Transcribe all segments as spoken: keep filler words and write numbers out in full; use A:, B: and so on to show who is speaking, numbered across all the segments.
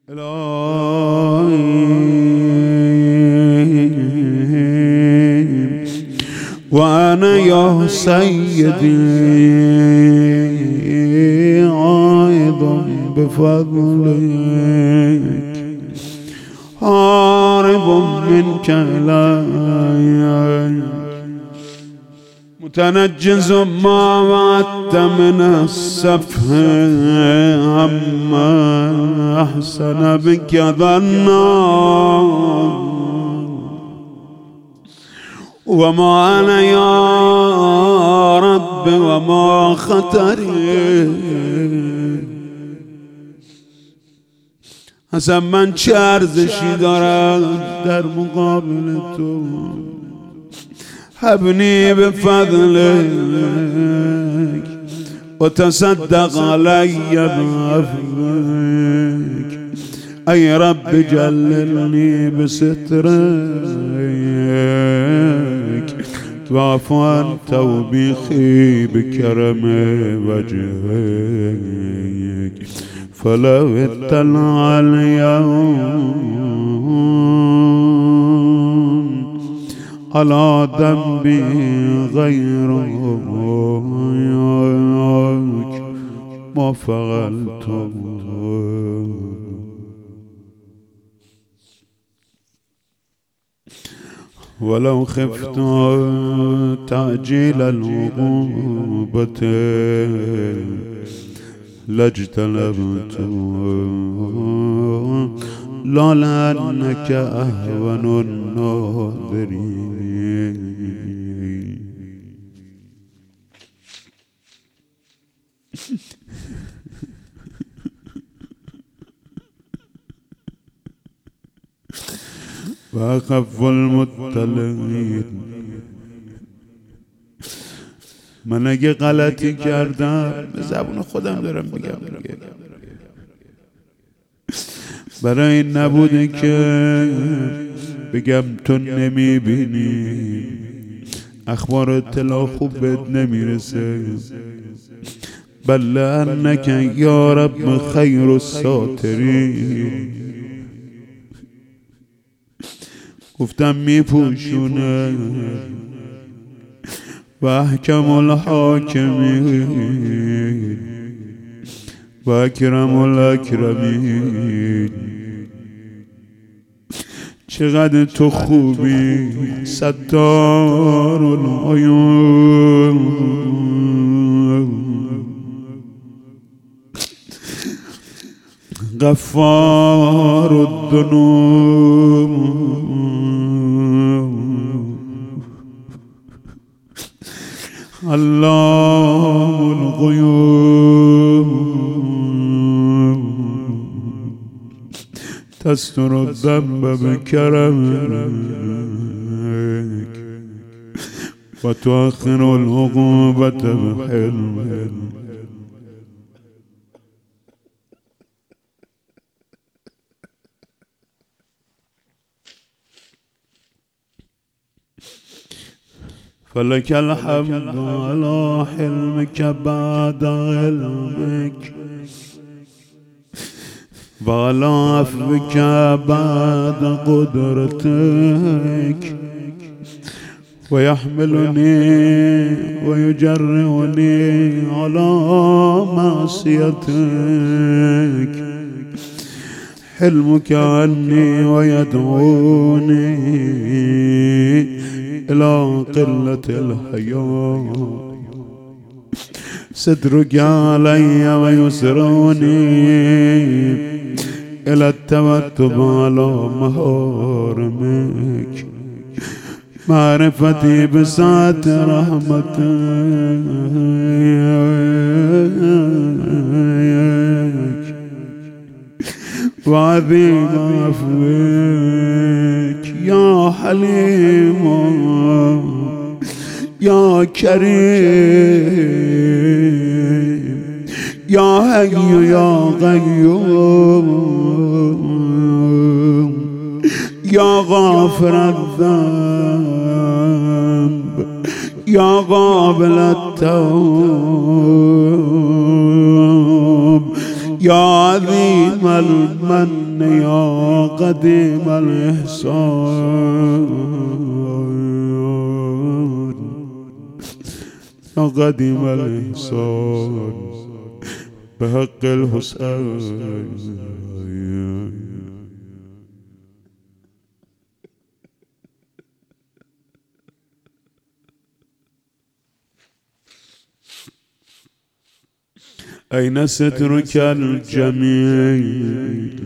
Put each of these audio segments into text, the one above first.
A: إلهي وأنا يا سيدي عائد بفضلك هارب منك إلي متنجز ما وعدت من السفه عما أحسن بك ظنا وما أنا يا رب وما خطري حسن من چه ارزشی دارم در مقابل تو هبني بفضلك وتصدق علي بعفوك أي رب جللني بسترك واعف عن توبيخي بكرم وجهك فلو اطلع اليوم على ذنبي غيرك ما فعلت ولو خفت تعجيل العقوبة لاجتنبت لولا أنك أهون الناظرين. وأخف المطلعين من اگه غلطی کردم به زبون خودم دارم میگم برای این نبوده که بگم تو نمیبینی اخبار اطلاع خوب بهت نمیرسه بل انک یا رب خیر الساترین گفتم میپوشونه و احکم الحاکمین و اکرم الاکرمین چقدر تو خوبی ستار العیون غفار الذنوب علام الغیوب تستر الذنب بکرمک و تؤخر العقوبة بحلمک. فلك الحمد على حلمك بعد علمك وعلى عفوك بعد قدرتك ويحملني ويجرعني على معصيتك حلمك عني ويدعوني إلى قلة الحياة سترك علي ويسرني إلى التوتب على محارمك معرفتي بسعة رحمتك وعظيم عفوك يا حليم يا كريم يا حي يا قيوم يا غافر الذنب يا قابل التوب یا عظیم المن یا قدیم الاحسان یا قدیم الاحسان به حق الحسین. این سترک الجمیل،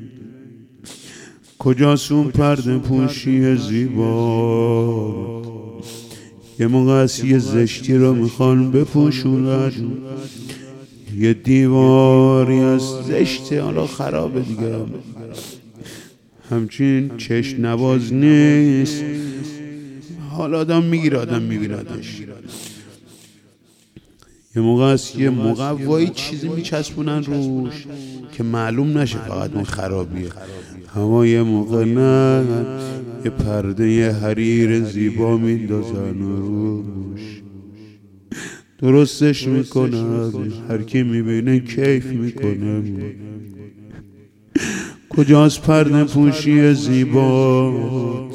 A: کجاست اون پرده پوشی زیبا؟ یه موقع از یه زشتی رو میخوان بپوشونن، یه دیواری از زشته، حالا خرابه دیگه، همچین چشم نواز نیست، حالا آدم میگیره آدم میبیندش. یه موقع است یه مقوایی چیزی میچسبونن روش که معلوم نشه فقط اون خرابیه، اما یه موقع نه، یه پرده یه حریر زیبا میندازن روش، درستش میکنن، هر کی میبینه کیف میکنه. کجاست پرده پوشی زیبا؟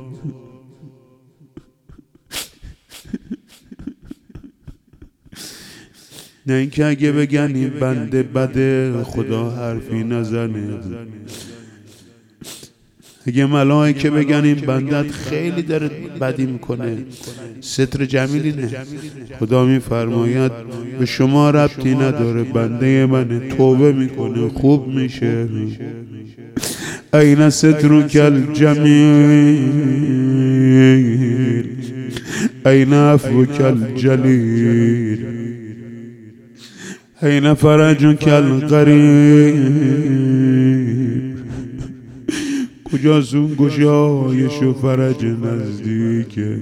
A: نه اینکه اگه بگن این بنده بده خدا حرفی نزنه، اگه ملائکه بگن این بندت خیلی داره بدی میکنه، ستر جمیلی نه، خدا میفرماید به شما ربطی نداره، بنده من توبه میکنه خوب میشه. این سترک الجمیل این عفوک الجلیل این فرجک القریب، کجاست اون گشایش و فرج نزدیکه؟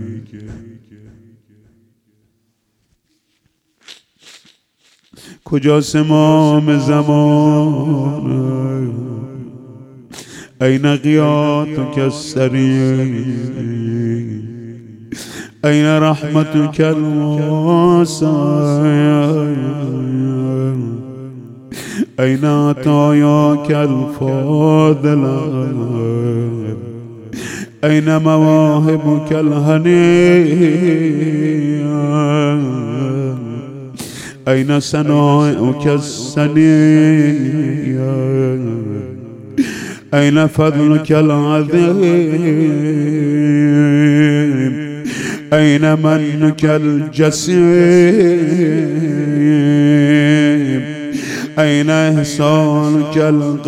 A: کجاست امام زمان؟ این غیاتک السریع این رحمتک الواسع این عطایاک الفاضلة این مواهبک الهنیة این صنائعک السنیة این فضلک العظیم این منک الجسیم این احسانک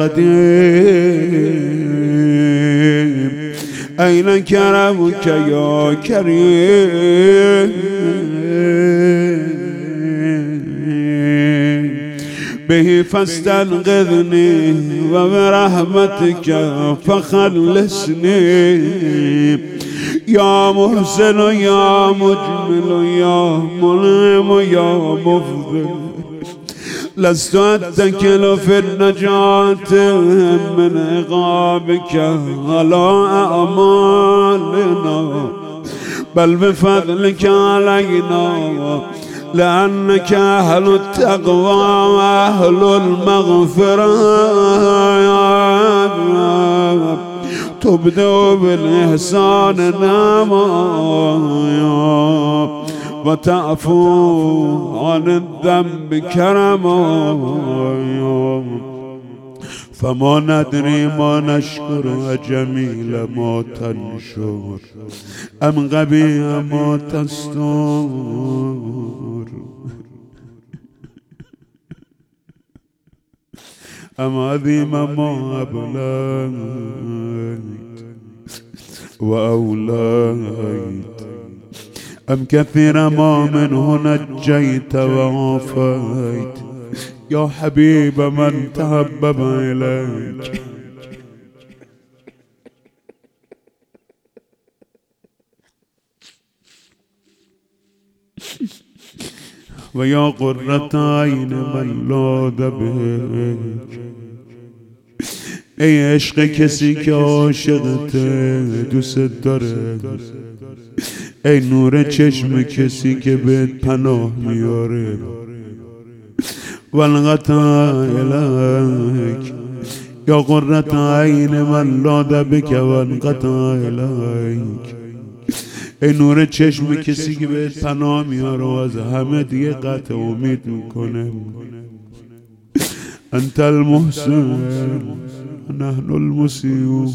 A: القدیم این کرمک یا کریم به فاستنقذنی و برحمتک فخلصنی یا محسن و یا مجمل و یا منعم و یا مفضل، لست اتکل فی النجات من عقابک علی اعمالنا بل بفضلک علینا لأنك أهل التقوى وأهل المغفرة تبدأ بالإحسان نعما وتعفو عن الذنب كرما فما ندري ما نشكر جميل ما تنشر أم قبيح ما تستر أم عظيم ما أبلغت وأوليت أم كثير ما منه نجيت وعافيت يا حبيب من تحبب إليك ويا قرة عين من لاذ بك ای عشق کسی که عاشقته دوست داره، ای نور چشم کسی که بهت پناه میاره، والغطا إليك يا قرة عين من لاد بك والغطا إليك ای نور چشم کسی که بهت پناه میاره و از همه دیگه قطع امید میکنه. انت المحسن نحن المسیء.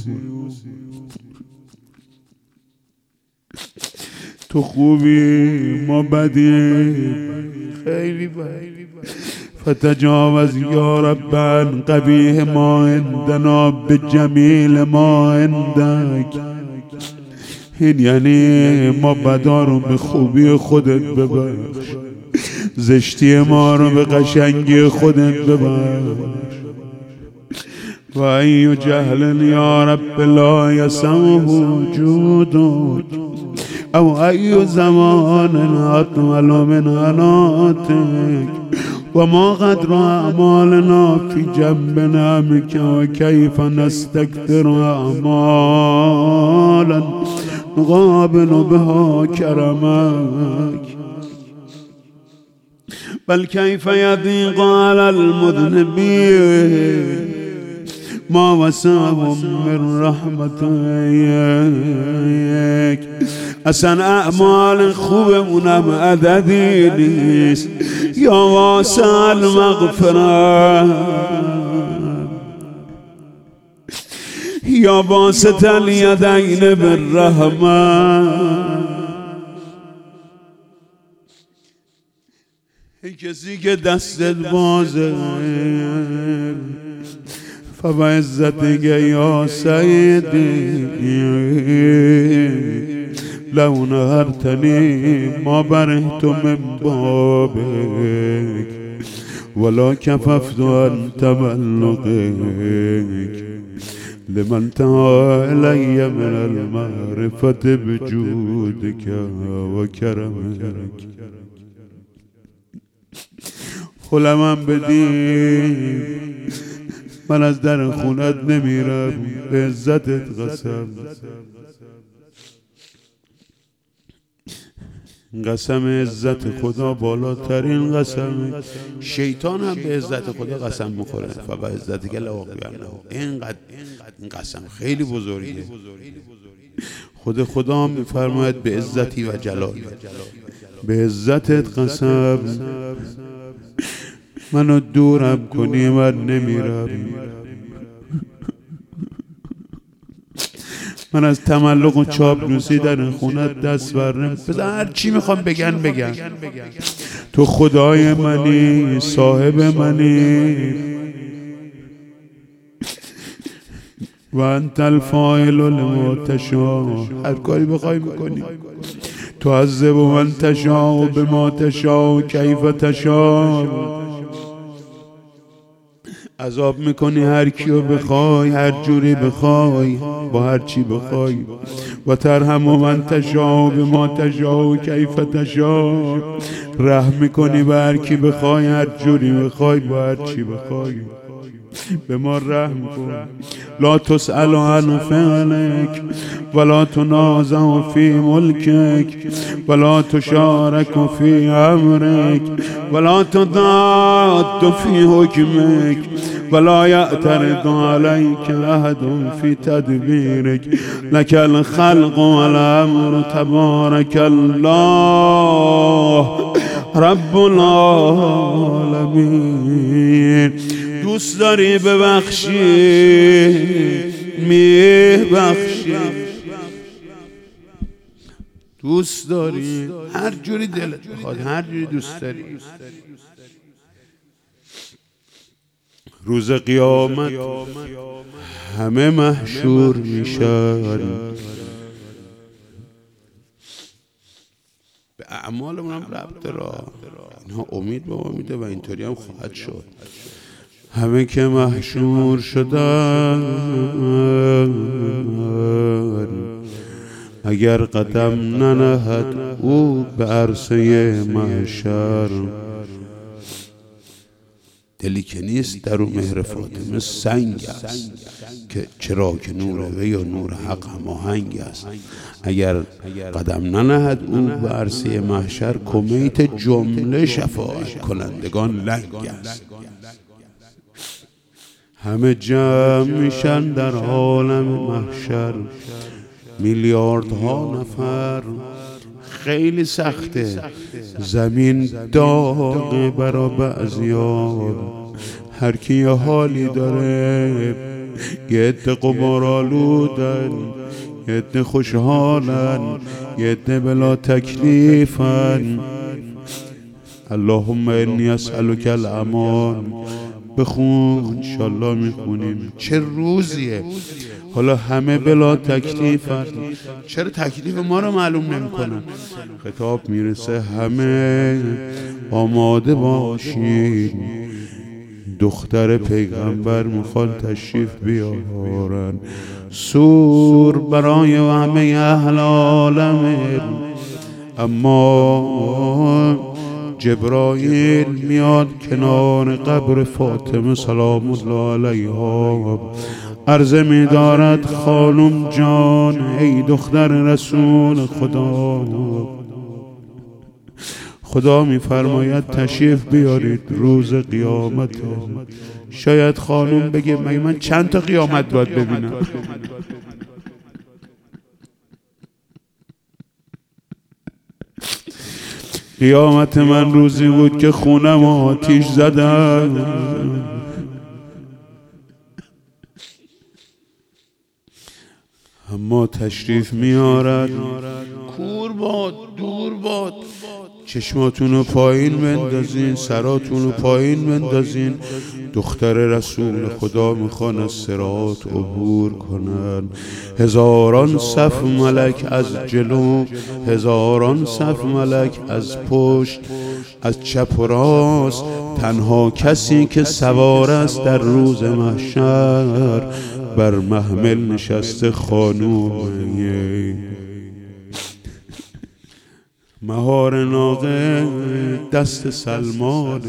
A: تو خوبی ما بدی خیلی بد. فتجاوز یا رب عن قبیح ما عندنا بجمیل ما عندک. این یعنی ما بدا رو به خوبی خودت ببخش، زشتی ما رو به قشنگی خودت ببخش. و ای جهل یا رب لا یسعه وجودک او ای زمان اطول من عناتک و ما قدر اعمالنا فی جنب نعمک و کیف نستکثر اعمالا نقابل بها کرمک. بل کیف یضیق علی المذنبین ما وسعهم من رحمتک. اصلا اعمال خوبمونم عددی نیست یا واسع المغفرة یا باسط الیدین بالرحمة. ای کسی که دستت بازه فبعزتک یا سیدی لو نهرتنی ما برهت من بابک ولا کففت عن تبلغک لمن تعا الی من المعرفة بجودک و کرمک. خلمم بدیم من از در خونت نمیرم به عزتت قسم. قسم عزت خدا بالاترین قسم. شیطان هم به عزت خدا قسم میخوره. فبا عزتی که لواقیانه اینقدر این قسم خیلی بزرگه. خود خدا هم میفرماید به عزتی و جلال به عزتت قسم. منو دورم کنی من نمیرم. من از تملق و چاپلوسی در خونت دست برم. بذار هر چی میخوام بگن بگن. تو خدای منی، صاحب منی. و انت الفاعل لما تشاء. هر کاری بخوای میکنی. تعذب من تشاء بما تشاء کیف تشاء. عذاب میکنی هر کیو بخوای، هر جوری بخوای، با هر چی بخوای. و ترحم من تشاء بما تشاء کیف تشاء. رحم میکنی به هر کی بخوای، هر جوری بخوای، با هر چی بخوای. به ما رحم کن. لا تسأل عن فعلک ولا تنازع فی ملکک ولا تشارک فی امرک ولا تضاد فی حکمک ولا یعترض علیک احد فی تدبیرک لک الخلق والامر تبارک الله رب العالمین. دوست داری ببخشی میبخشی. دوست داری هر جوری دلت بخواد، هر جوری دوست داری. روز قیامت همه محشور میشن. به اعمالمون هم ربط داره. اینها امید به ما میده و اینطوری هم خواهد شد. همه که محشور شدن اگر قدم ننهد او به عرصه محشر. دلی که نیست در او مهر فاطمه سنگ است. که چرا که نور وی و نور حق هماهنگ است. اگر قدم ننهد او به عرصه محشر، کمیت جمله شفاعت کنندگان لنگ است. همه جمع میشن در عالم محشر، میلیاردها نفر. خیلی سخته، زمین داغه برا بعضیا. هر کی یه حالی داره، یه عده غبارآلودن، یه عده خوشحالن، یه عده بلا تکلیفن. اللهم انی اسألک الامان. بخون انشالله میخونیم. چه روزیه. حالا همه بلا تکلیفن، چرا تکلیف ما رو معلوم نمی کنن؟ خطاب میرسه همه آماده باشین، دختر پیغمبر میخوان تشریف بیارن. سور برای همه اهل عالمه، اما جبرائیل میاد کنار قبر فاطمه سلام الله علیها، عرضه می دارد خانم جان ای دختر رسول خدا، خدا می فرماید تشریف بیارید روز قیامت. شاید خانم بگه مگه من چند تا قیامت باید ببینم؟ قیامت من روزی بود که خونم آتیش زدن. اما تشریف میارد. کور باد، دور باد. چشماتونو پایین بندازین، سراتونو پایین بندازین. دختر رسول خدا میخوان از صراط عبور کنن. هزاران صف ملک از جلو، هزاران صف ملک از پشت، از چپ و راست. تنها کسی که سوار است در روز محشر بر محمل نشسته خانومه. مهار ناقه دست سلمانه.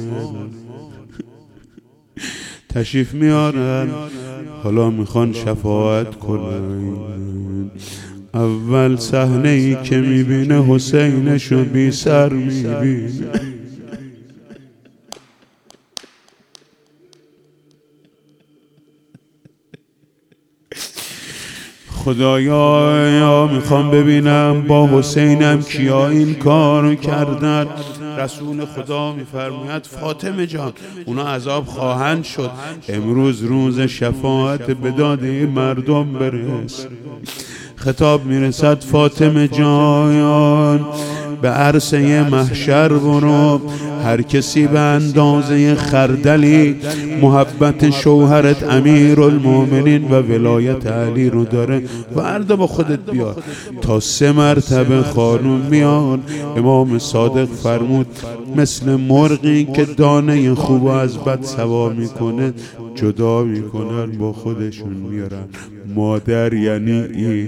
A: تشریف میارن، حالا میخوان شفاعت کنن. اول صحنه ای که میبینه حسینشو بی سر میبینه. خدایا میخوام ببینم با حسینم کیا این کارو کردن. رسول خدا میفرماید فاطمه جان اونا عذاب خواهند شد، امروز روز شفاعت به داده مردم برس. خطاب میرسد فاطمه جان به عرصه محشر برو، هر کسی به اندازه خردلی محبت شوهرت امیر المؤمنین و ولایت علی رو داره ورده با خودت بیار. تا سه مرتبه خانوم میان. امام صادق فرمود مثل مرغی که دانه خوب از بد سوا میکنه جدا میکنن با خودشون میارن. مادر یعنی این،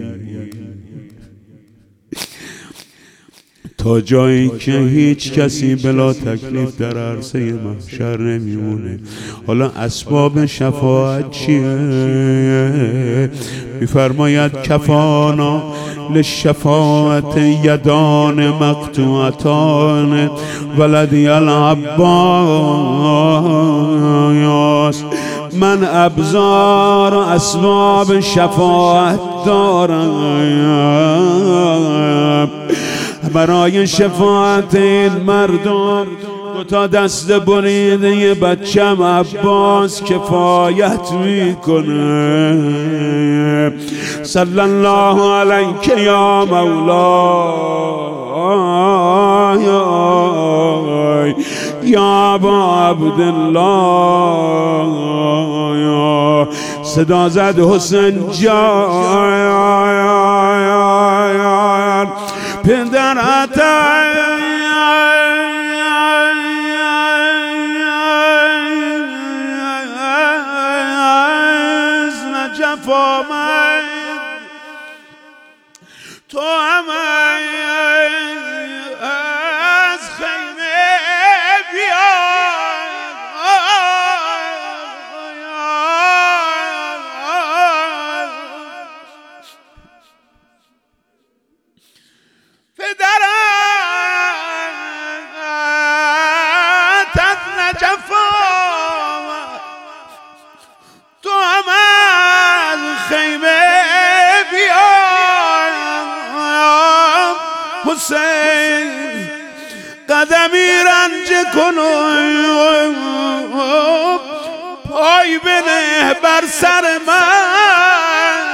A: تا جایی که هیچ کسی بلا تکلیف در عرصه محشر نمیمونه. حالا اسباب شفاعت چیه؟ میفرماید کفانا للشفاعت یدان مقطوعتان ولدی العباس. من ابزار اسباب شفاعت دارم برای شفاعت این مردم. دو تا دست بریده یه بچم عباس کفایت میکنه. صلی الله علیک یا مولای یا ابا عبدالله. صدا زد حسین جان پدرت از نجف آمد، تو هم از خیمه بیا. حسین قدمی رنج کن پای بنه بر سر من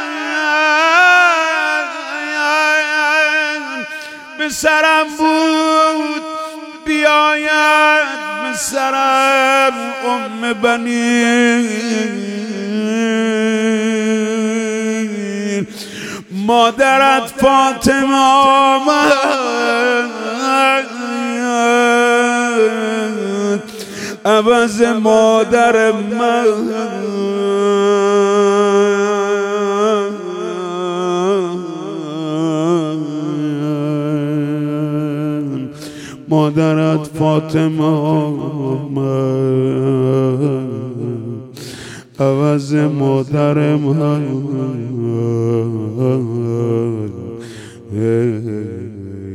A: به سرم بود بیاید به سرم ام بنی مادرت فاطمه آمد عوض مادر من مادرت فاطمه آمد عوض مادر من